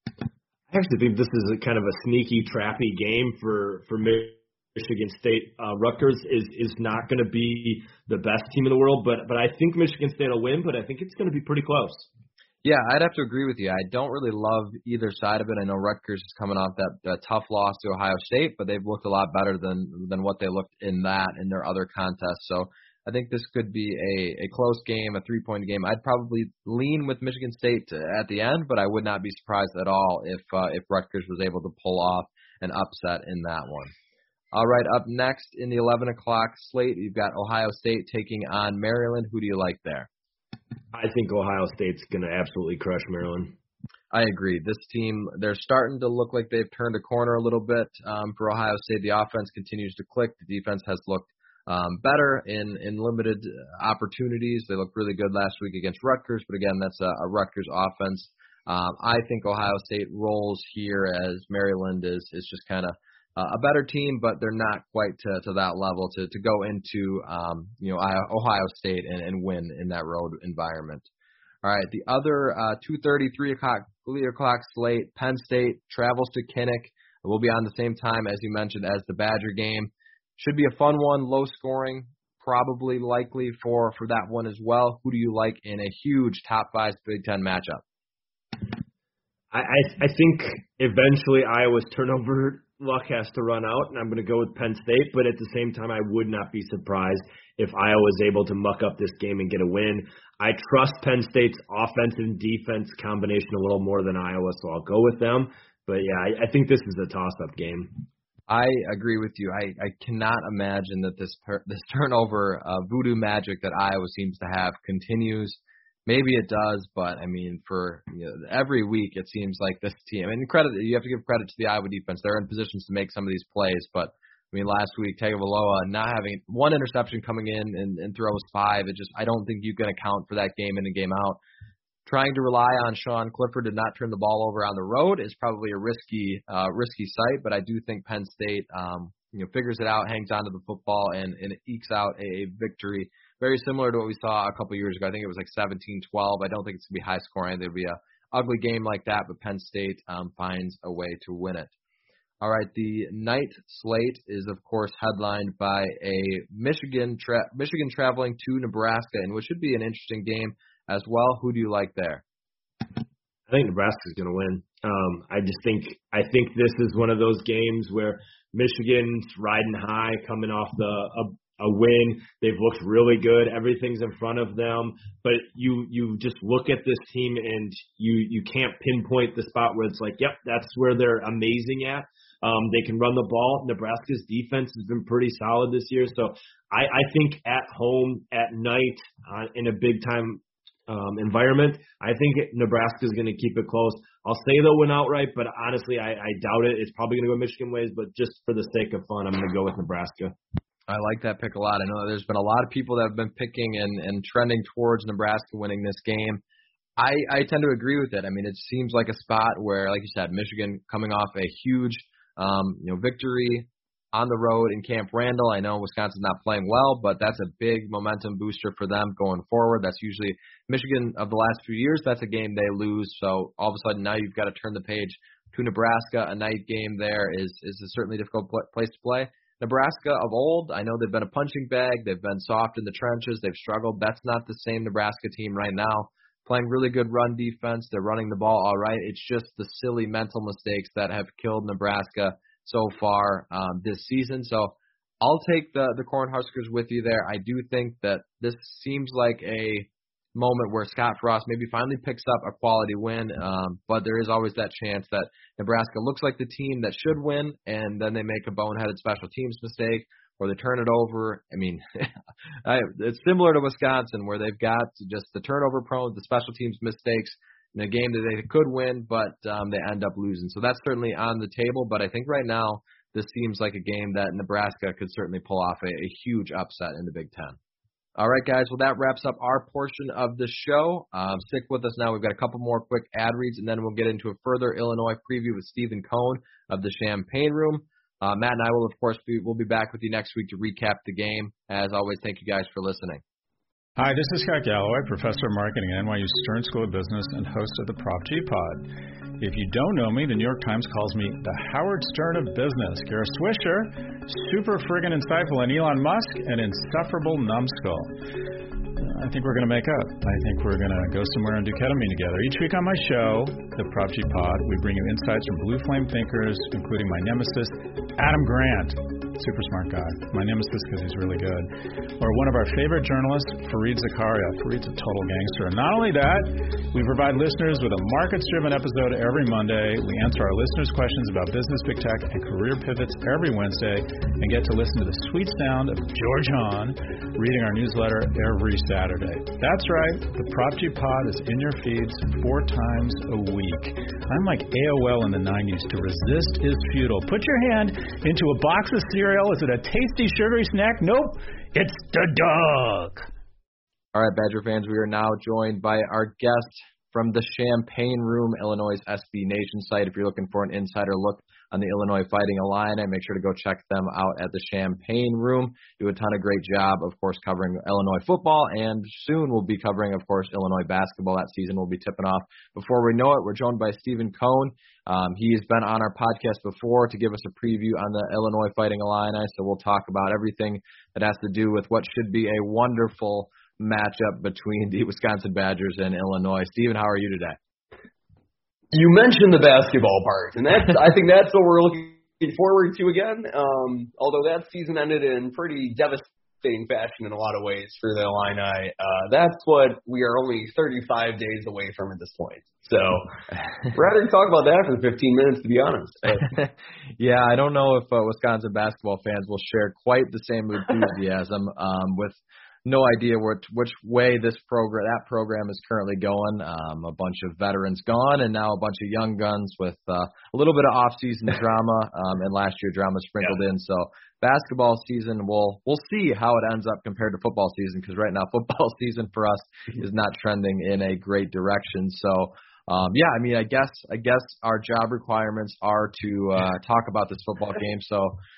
I actually think this is a kind of a sneaky, trappy game for Michigan State. Rutgers is not going to be the best team in the world, but I think Michigan State will win, but I think it's going to be pretty close. Yeah, I'd have to agree with you. I don't really love either side of it. I know Rutgers is coming off that tough loss to Ohio State, but they've looked a lot better than what they looked in their other contests. So I think this could be a close game, a 3-point game. I'd probably lean with Michigan State at the end, but I would not be surprised at all if Rutgers was able to pull off an upset in that one. All right, up next in the 11 o'clock slate, you've got Ohio State taking on Maryland. Who do you like there? I think Ohio State's going to absolutely crush Maryland. I agree. This team, they're starting to look like they've turned a corner a little bit for Ohio State. The offense continues to click. The defense has looked better in limited opportunities. They looked really good last week against Rutgers, but again, that's a Rutgers offense. I think Ohio State rolls here as Maryland is just kind of a better team, but they're not quite to that level to go into Ohio State and win in that road environment. All right, the other 2:30, 3 o'clock slate, Penn State travels to Kinnick. It will be on the same time, as you mentioned, as the Badger game. Should be a fun one, low scoring, probably likely for that one as well. Who do you like in a huge top 5 Big Ten matchup? I think eventually Iowa's turnover luck has to run out, and I'm going to go with Penn State. But at the same time, I would not be surprised if Iowa is able to muck up this game and get a win. I trust Penn State's offense and defense combination a little more than Iowa, so I'll go with them. But, yeah, I think this is a toss-up game. I agree with you. I cannot imagine that this turnover voodoo magic that Iowa seems to have continues. Maybe it does, but I mean, for every week it seems like this team. And you have to give credit to the Iowa defense. They're in positions to make some of these plays, but I mean, last week Tagovailoa not having one interception coming in and throws 5. I don't think you can account for that game in and game out. Trying to rely on Sean Clifford to not turn the ball over on the road is probably a risky sight, but I do think Penn State figures it out, hangs on to the football, and ekes out a victory. Very similar to what we saw a couple years ago. I think it was like 17-12. I don't think it's going to be high scoring. There'll be a ugly game like that, but Penn State finds a way to win it. All right, the night slate is, of course, headlined by a Michigan traveling to Nebraska, and which should be an interesting game as well. Who do you like there? I think Nebraska's going to win. I think this is one of those games where Michigan's riding high, coming off a win. They've looked really good. Everything's in front of them. But you just look at this team and you can't pinpoint the spot where it's like, yep, that's where they're amazing at. They can run the ball. Nebraska's defense has been pretty solid this year. So I think at home, at night, in a big-time environment, I think Nebraska's going to keep it close. I'll say they'll win outright, but honestly, I doubt it. It's probably going to go Michigan ways, but just for the sake of fun, I'm going to go with Nebraska. I like that pick a lot. I know there's been a lot of people that have been picking and trending towards Nebraska winning this game. I tend to agree with it. I mean, it seems like a spot where, like you said, Michigan coming off a huge victory on the road in Camp Randall. I know Wisconsin's not playing well, but that's a big momentum booster for them going forward. That's usually Michigan of the last few years. That's a game they lose. So all of a sudden now you've got to turn the page to Nebraska. A night game there is a certainly difficult place to play. Nebraska of old, I know they've been a punching bag. They've been soft in the trenches. They've struggled. That's not the same Nebraska team right now. Playing really good run defense. They're running the ball all right. It's just the silly mental mistakes that have killed Nebraska so far this season. So I'll take the Cornhuskers with you there. I do think that this seems like a moment where Scott Frost maybe finally picks up a quality win, but there is always that chance that Nebraska looks like the team that should win, and then they make a boneheaded special teams mistake, or they turn it over. I mean, it's similar to Wisconsin, where they've got just the turnover prone, the special teams mistakes in a game that they could win, but they end up losing. So that's certainly on the table, but I think right now this seems like a game that Nebraska could certainly pull off a huge upset in the Big Ten. All right, guys. Well, that wraps up our portion of the show. Stick with us now. We've got a couple more quick ad reads, and then we'll get into a further Illinois preview with Stephen Cohn of the Champaign Room. Matt and I will, of course, we'll be back with you next week to recap the game. As always, thank you guys for listening. Hi, this is Scott Galloway, professor of marketing at NYU Stern School of Business and host of the Prop G Pod. If you don't know me, the New York Times calls me the Howard Stern of business. Kara Swisher, super friggin' insightful, and Elon Musk, an insufferable numbskull. I think we're going to make up. I think we're going to go somewhere and do ketamine together. Each week on my show, the Prop G Pod, we bring you insights from blue flame thinkers, including my nemesis, Adam Grant. Super smart guy. My nemesis because he's really good. Or one of our favorite journalists, Fareed Zakaria. Fareed's a total gangster. And not only that, we provide listeners with a markets-driven episode every Monday. We answer our listeners' questions about business, big tech, and career pivots every Wednesday, and get to listen to the sweet sound of George Hahn reading our newsletter every Saturday. That's right. The Prop G Pod is in your feeds 4 times a week. I'm like AOL in the 90s. To resist is futile. Put your hand into a box of cereal. Is it a tasty, sugary snack? Nope. It's the dog. All right, Badger fans, we are now joined by our guest from the Champaign Room, Illinois' SB Nation site. If you're looking for an insider look on the Illinois Fighting Illini, make sure to go check them out at the Champaign Room. Do a ton of great job, of course, covering Illinois football, and soon we'll be covering, of course, Illinois basketball. That season will be tipping off. Before we know it, we're joined by Stephen Cohn. He's been on our podcast before to give us a preview on the Illinois Fighting Illini, so we'll talk about everything that has to do with what should be a wonderful matchup between the Wisconsin Badgers and Illinois. Stephen, how are you today? You mentioned the basketball part, and I think that's what we're looking forward to again. Although that season ended in pretty devastating fashion in a lot of ways for the Illini, that's what we are only 35 days away from at this point. So, rather talk about that for 15 minutes, to be honest. Yeah, I don't know if Wisconsin basketball fans will share quite the same enthusiasm with no idea which way that program is currently going. A bunch of veterans gone, and now a bunch of young guns with a little bit of off-season drama, and last year drama sprinkled in. So basketball season, we'll see how it ends up compared to football season, because right now football season for us is not trending in a great direction. So. Yeah, I mean, I guess our job requirements are to talk about this football game. So,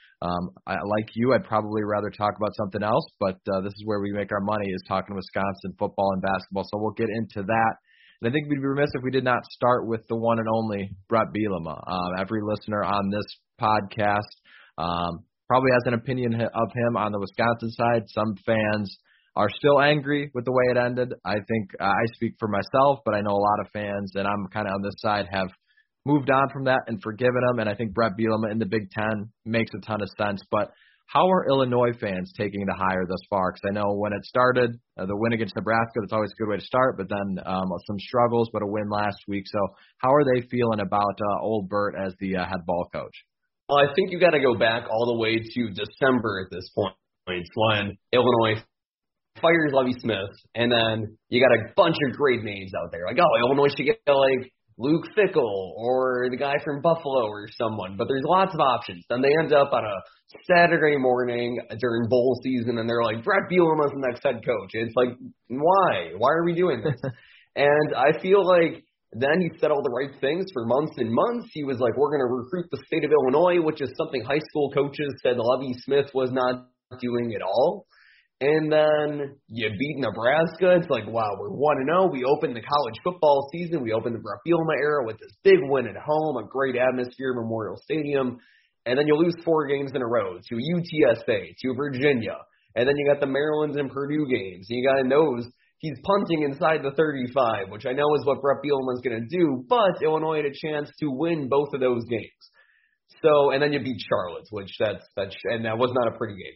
like you, I'd probably rather talk about something else. But this is where we make our money, is talking Wisconsin football and basketball. So we'll get into that. And I think we'd be remiss if we did not start with the one and only Bret Bielema. Every listener on this podcast probably has an opinion of him on the Wisconsin side. Some fans are still angry with the way it ended. I think I speak for myself, but I know a lot of fans, and I'm kind of on this side, have moved on from that and forgiven him. And I think Bret Bielema in the Big Ten makes a ton of sense. But how are Illinois fans taking the hire thus far? Because I know when it started, the win against Nebraska, that's always a good way to start, but then some struggles, but a win last week. So how are they feeling about old Bert as the head ball coach? Well, I think you got to go back all the way to December at this point, when Illinois fires Lovie Smith, and then you got a bunch of great names out there. Like, oh, Illinois should get like Luke Fickell or the guy from Buffalo or someone. But there's lots of options. Then they end up on a Saturday morning during bowl season, and they're like, Bret Bielema's the next head coach. It's like, why? Why are we doing this? And I feel like then he said all the right things for months and months. He was like, we're going to recruit the state of Illinois, which is something high school coaches said Lovie Smith was not doing at all. And then you beat Nebraska. It's like, wow, we're 1-0. We opened the college football season. We opened the Bret Bielema era with this big win at home, a great atmosphere, Memorial Stadium. And then you lose 4 games in a row to UTSA, to Virginia. And then you got the Maryland and Purdue games. And you got to know he's punting inside the 35, which I know is what Bret Bielema is going to do. But Illinois had a chance to win both of those games. So, and then you beat Charlotte, and that was not a pretty game.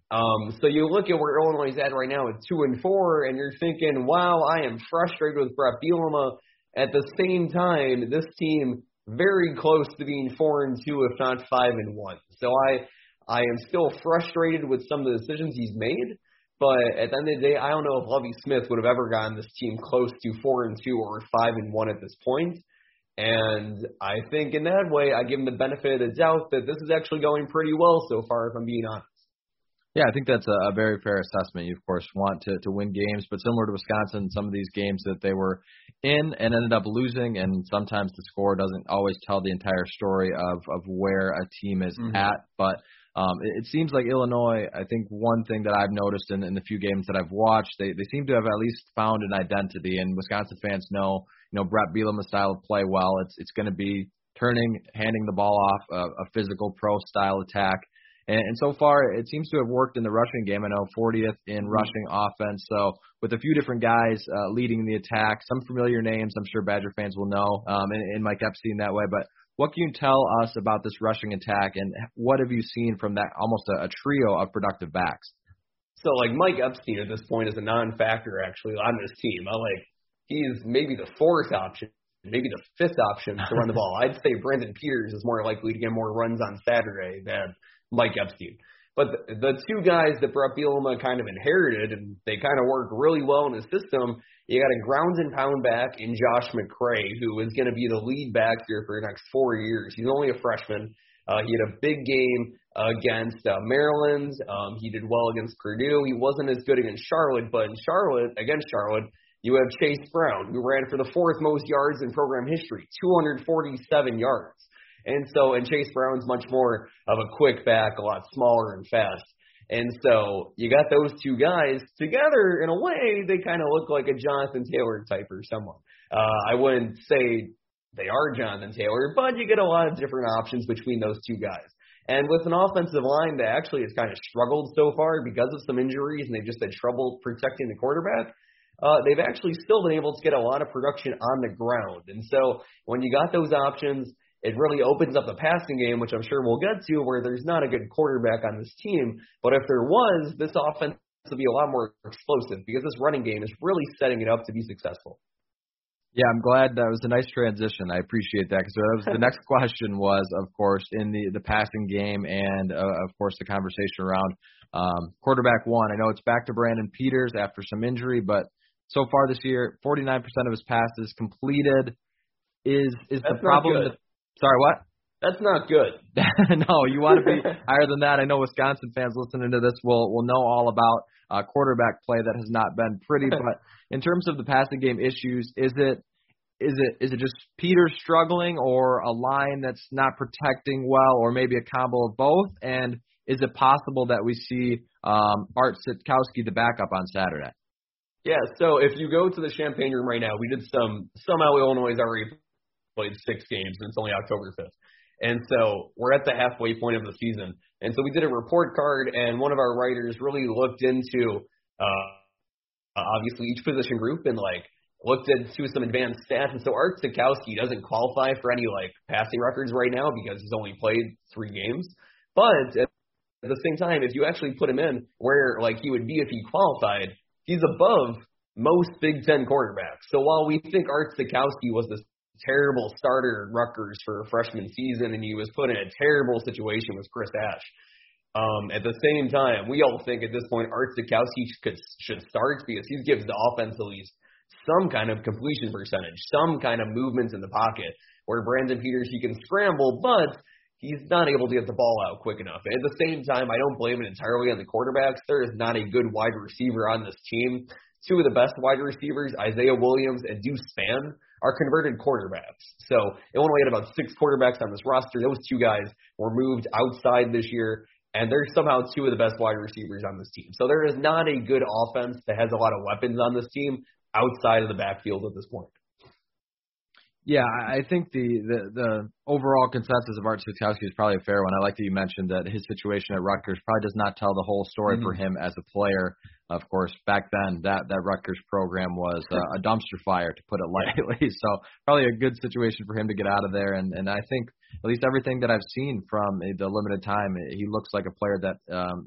So you look at where Illinois is at right now at 2-4, and you're thinking, wow, I am frustrated with Brett Bielema. At the same time, this team very close to being 4-2, if not 5-1. So I am still frustrated with some of the decisions he's made. But at the end of the day, I don't know if Lovie Smith would have ever gotten this team close to 4-2 or 5-1 at this point. And I think in that way, I give him the benefit of the doubt that this is actually going pretty well so far, if I'm being honest. Yeah, I think that's a very fair assessment. You, of course, want to win games, but similar to Wisconsin, some of these games that they were in and ended up losing, and sometimes the score doesn't always tell the entire story of where a team is at. But it seems like Illinois, I think one thing that I've noticed in the few games that I've watched, they seem to have at least found an identity, and Wisconsin fans know Brett Bielema's style of play well. It's going to be handing the ball off, a physical pro-style attack. And so far, it seems to have worked in the rushing game. I know 40th in rushing offense. So with a few different guys leading the attack, some familiar names I'm sure Badger fans will know, and Mike Epstein that way. But what can you tell us about this rushing attack, and what have you seen from that almost a trio of productive backs? So, like, Mike Epstein at this point is a non-factor, actually, on this team. He's maybe the fourth option, maybe the fifth option to run the ball. I'd say Brandon Peters is more likely to get more runs on Saturday than Mike Epstein. But the two guys that Brett Bielema kind of inherited, and they kind of work really well in his system, you got a ground and pound back in Josh McCray, who is going to be the lead back here for the next 4 years. He's only a freshman. He had a big game against Maryland. He did well against Purdue. He wasn't as good against Charlotte, but against Charlotte, you have Chase Brown, who ran for the fourth most yards in program history, 247 yards. And Chase Brown's much more of a quick back, a lot smaller and fast. And so you got those two guys together. In a way, they kind of look like a Jonathan Taylor type or someone. I wouldn't say they are Jonathan Taylor, but you get a lot of different options between those two guys. And with an offensive line that actually has kind of struggled so far because of some injuries, and they've just had trouble protecting the quarterback, they've actually still been able to get a lot of production on the ground. And so when you got those options, it really opens up the passing game, which I'm sure we'll get to, where there's not a good quarterback on this team. But if there was, this offense will be a lot more explosive because this running game is really setting it up to be successful. Yeah, I'm glad that was a nice transition. I appreciate that because that was the next question was, of course, in the passing game and, of course, the conversation around quarterback one. I know it's back to Brandon Peters after some injury, but so far this year, 49% of his passes completed. Is the problem? Sorry, what? That's not good. No, you want to be higher than that. I know Wisconsin fans listening to this will know all about quarterback play that has not been pretty. But in terms of the passing game issues, is it just Peters struggling, or a line that's not protecting well, or maybe a combo of both? And is it possible that we see Art Sitkowski the backup on Saturday? Yeah. So if you go to the Champaign Room right now, we did somehow Illinois has already played 6 games, and it's only October 5th. And so we're at the halfway point of the season. And so we did a report card, and one of our writers really looked into obviously each position group and looked into some advanced stats. And so Art Sitkowski doesn't qualify for any passing records right now because he's only played 3 games. But at the same time, if you actually put him in where he would be if he qualified, he's above most Big Ten quarterbacks. So while we think Art Sitkowski was this terrible starter at Rutgers for a freshman season, and he was put in a terrible situation with Chris Ash. At the same time, we all think at this point Art Sitkowski should start because he gives the offense at least some kind of completion percentage, some kind of movements in the pocket, where Brandon Peters, he can scramble, but he's not able to get the ball out quick enough. And at the same time, I don't blame it entirely on the quarterbacks. There is not a good wide receiver on this team. 2 of the best wide receivers, Isaiah Williams and Deuce Spann, are converted quarterbacks. So Illinois had about 6 quarterbacks on this roster. Those 2 guys were moved outside this year, and they're somehow 2 of the best wide receivers on this team. So there is not a good offense that has a lot of weapons on this team outside of the backfield at this point. Yeah, I think the overall consensus of Art Sitkowski is probably a fair one. I like that you mentioned that his situation at Rutgers probably does not tell the whole story for him as a player. Of course, back then, that Rutgers program was a dumpster fire, to put it lightly. So probably a good situation for him to get out of there. And I think at least everything that I've seen from the limited time, he looks like a player that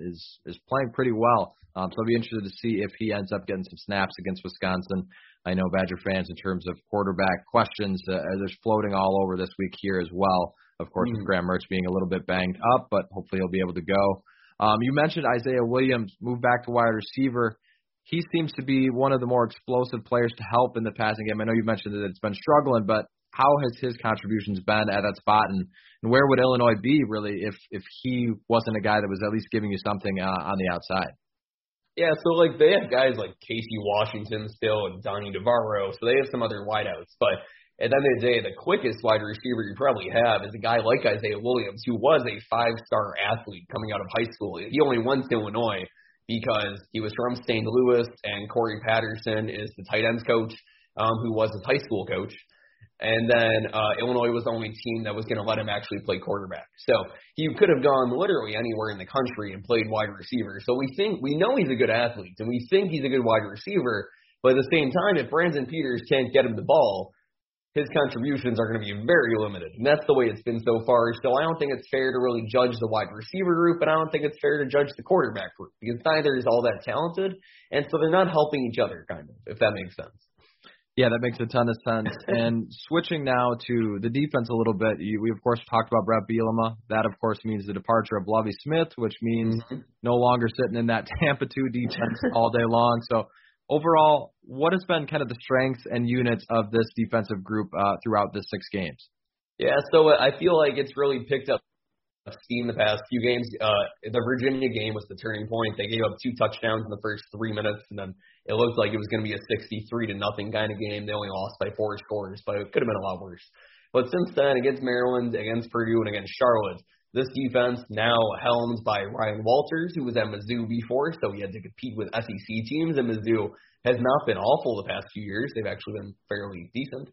is playing pretty well. So I'll be interested to see if he ends up getting some snaps against Wisconsin. I know Badger fans, in terms of quarterback questions, there's floating all over this week here as well. Of course, with Graham Mertz being a little bit banged up, but hopefully he'll be able to go. You mentioned Isaiah Williams moved back to wide receiver. He seems to be one of the more explosive players to help in the passing game. I know you mentioned that it's been struggling, but how has his contributions been at that spot, and where would Illinois be really if he wasn't a guy that was at least giving you something on the outside? Yeah, so like they have guys like Casey Washington still and Donnie DeVaro, so they have some other wideouts. But at the end of the day, the quickest wide receiver you probably have is a guy like Isaiah Williams, who was a 5-star athlete coming out of high school. He only went to Illinois because he was from St. Louis, and Corey Patterson is the tight ends coach, who was his high school coach. And then Illinois was the only team that was going to let him actually play quarterback. So he could have gone literally anywhere in the country and played wide receiver. So we know he's a good athlete, and we think he's a good wide receiver. But at the same time, if Brandon Peters can't get him the ball, his contributions are going to be very limited. And that's the way it's been so far. So I don't think it's fair to really judge the wide receiver group, and I don't think it's fair to judge the quarterback group, because neither is all that talented. And so they're not helping each other, kind of, if that makes sense. Yeah, that makes a ton of sense. And switching now to the defense a little bit, we, of course, talked about Brett Bielema. That, of course, means the departure of Lovie Smith, which means no longer sitting in that Tampa 2 defense all day long. So overall, what has been kind of the strengths and units of this defensive group throughout the 6 games? Yeah, so I feel like it's really picked up steam the past few games. The Virginia game was the turning point. They gave up 2 touchdowns in the first 3 minutes, and then it looked like it was going to be a 63-0 kind of game. They only lost by 4 scores, but it could have been a lot worse. But since then, against Maryland, against Purdue, and against Charlotte, this defense now helmed by Ryan Walters, who was at Mizzou before, so he had to compete with SEC teams, and Mizzou has not been awful the past few years. They've actually been fairly decent.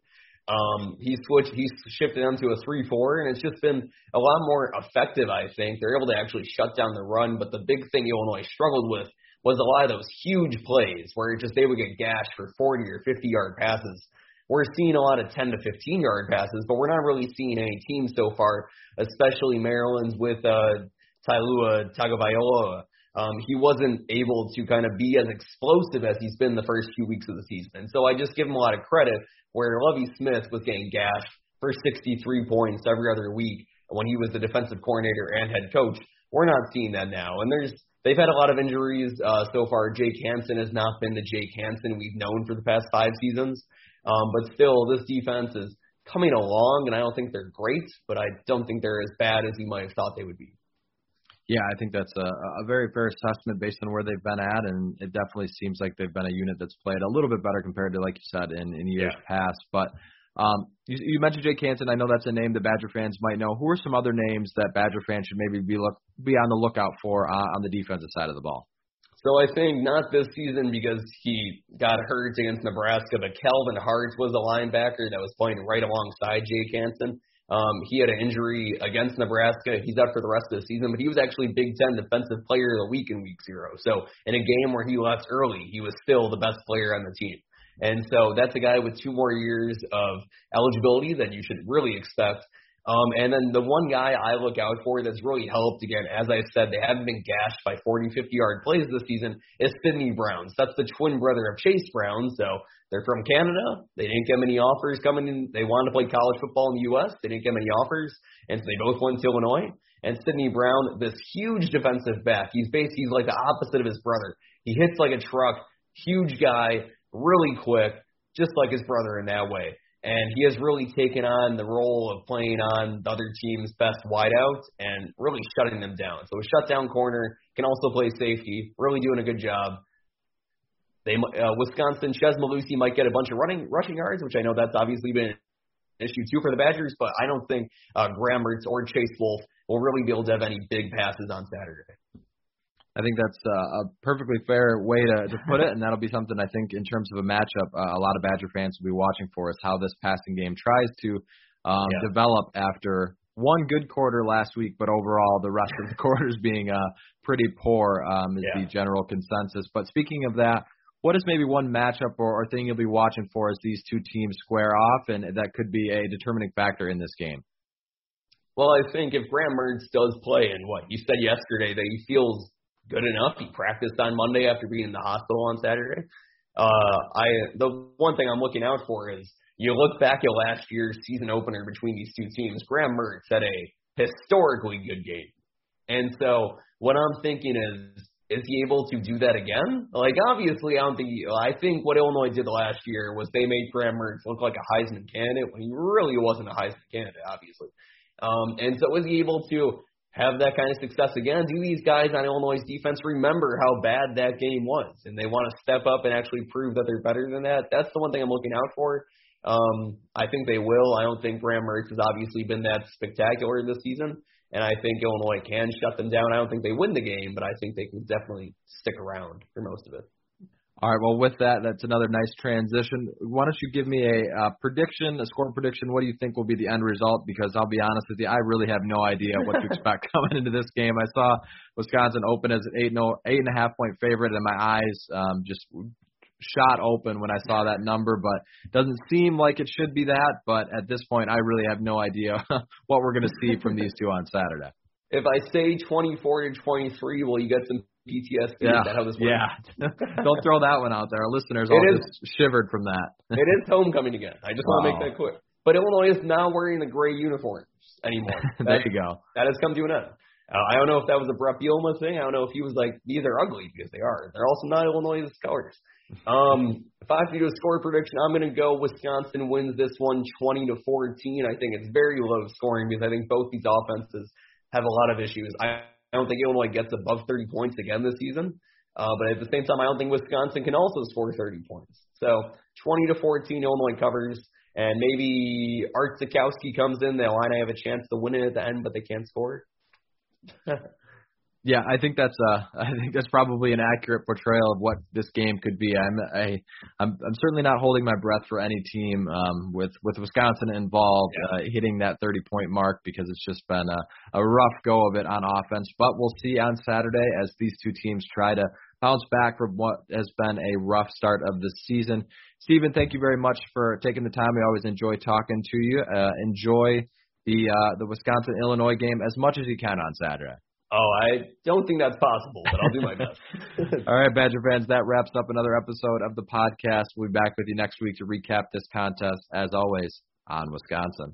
He's shifted them to a 3-4, and it's just been a lot more effective, I think. They're able to actually shut down the run, but the big thing Illinois struggled with was a lot of those huge plays where they would get gashed for 40 or 50-yard passes. We're seeing a lot of 10 to 15-yard passes, but we're not really seeing any teams so far, especially Maryland's with Tailua Tagovailoa. He wasn't able to kind of be as explosive as he's been the first few weeks of the season. And so I just give him a lot of credit, where Lovie Smith was getting gashed for 63 points every other week when he was the defensive coordinator and head coach. We're not seeing that now. And they've had a lot of injuries so far. Jake Hansen has not been the Jake Hansen we've known for the past 5 seasons. But still, this defense is coming along, and I don't think they're great, but I don't think they're as bad as you might have thought they would be. Yeah, I think that's a very fair assessment based on where they've been at, and it definitely seems like they've been a unit that's played a little bit better compared to, like you said, in years past. But you mentioned Jake Hansen. I know that's a name that Badger fans might know. Who are some other names that Badger fans should maybe be on the lookout for on the defensive side of the ball? So I think not this season because he got hurt against Nebraska, but Calvin Hart was a linebacker that was playing right alongside Jake Hansen. He had an injury against Nebraska. He's out for the rest of the season, but he was actually Big Ten Defensive Player of the Week in Week 0. So in a game where he left early, he was still the best player on the team. And so that's a guy with 2 more years of eligibility that you should really expect. And then the one guy I look out for that's really helped, again, as I said, they haven't been gashed by 40, 50-yard plays this season, is Sidney Brown. That's the twin brother of Chase Brown. So they're from Canada. They didn't get many offers coming in. They wanted to play college football in the U.S. They didn't get many offers, and so they both went to Illinois. And Sidney Brown, this huge defensive back, he's like the opposite of his brother. He hits like a truck, huge guy, really quick, just like his brother in that way. And he has really taken on the role of playing on the other team's best wideout and really shutting them down. So a shutdown corner, can also play safety, really doing a good job. Wisconsin, Chez Mellusi might get a bunch of rushing yards, which I know that's obviously been an issue too for the Badgers, but I don't think Graham Mertz or Chase Wolf will really be able to have any big passes on Saturday. I think that's a perfectly fair way to put it, and that'll be something I think in terms of a matchup a lot of Badger fans will be watching for, is how this passing game tries to develop after one good quarter last week, but overall the rest of the quarters being pretty poor is the general consensus. But speaking of that, what is maybe one matchup or thing you'll be watching for as these two teams square off, and that could be a determining factor in this game? Well, I think if Graham Mertz does play, and what you said yesterday that he feels good enough, he practiced on Monday after being in the hospital on Saturday. The one thing I'm looking out for is you look back at last year's season opener between these two teams. Graham Mertz had a historically good game, and so what I'm thinking is he able to do that again? Like, obviously, I think what Illinois did last year was they made Graham Mertz look like a Heisman candidate when he really wasn't a Heisman candidate, obviously. And so was he able to have that kind of success again? Do these guys on Illinois' defense remember how bad that game was, and they want to step up and actually prove that they're better than that? That's the one thing I'm looking out for. I think they will. I don't think Graham Mertz has obviously been that spectacular this season, and I think Illinois can shut them down. I don't think they win the game, but I think they can definitely stick around for most of it. All right, well, with that, that's another nice transition. Why don't you give me a prediction, a score prediction? What do you think will be the end result? Because I'll be honest with you, I really have no idea what to expect coming into this game. I saw Wisconsin open as an 8.5-point favorite, and my eyes just shot open when I saw that number, but it doesn't seem like it should be that. But at this point, I really have no idea what we're going to see from these two on Saturday. If I say 24-23, will you get some PTSD? Yeah. Is that how this works? Yeah. Don't throw that one out there. Our listeners all just shivered from that. It is homecoming again. I just want to make that clear. But Illinois is not wearing the gray uniforms anymore. There you go. That has come to an end. I don't know if that was a Brett Bielema thing. I don't know if he was like, these are ugly, because they are. They're also not Illinois' colors. If I have to do a score prediction, I'm going to go Wisconsin wins this one 20-14. I think it's very low scoring because I think both these offenses have a lot of issues. I don't think Illinois gets above 30 points again this season. But at the same time, I don't think Wisconsin can also score 30 points. So 20-14, Illinois covers. And maybe Art Sikowski comes in. The Illini have a chance to win it at the end, but they can't score. Yeah, I think that's probably an accurate portrayal of what this game could be. I'm certainly not holding my breath for any team with Wisconsin involved hitting that 30-point mark, because it's just been a rough go of it on offense. But we'll see on Saturday as these two teams try to bounce back from what has been a rough start of the season. Stephen, thank you very much for taking the time. We always enjoy talking to you. Enjoy the Wisconsin-Illinois game as much as you can on Saturday. Oh, I don't think that's possible, but I'll do my best. All right, Badger fans, that wraps up another episode of the podcast. We'll be back with you next week to recap this contest, as always, on Wisconsin.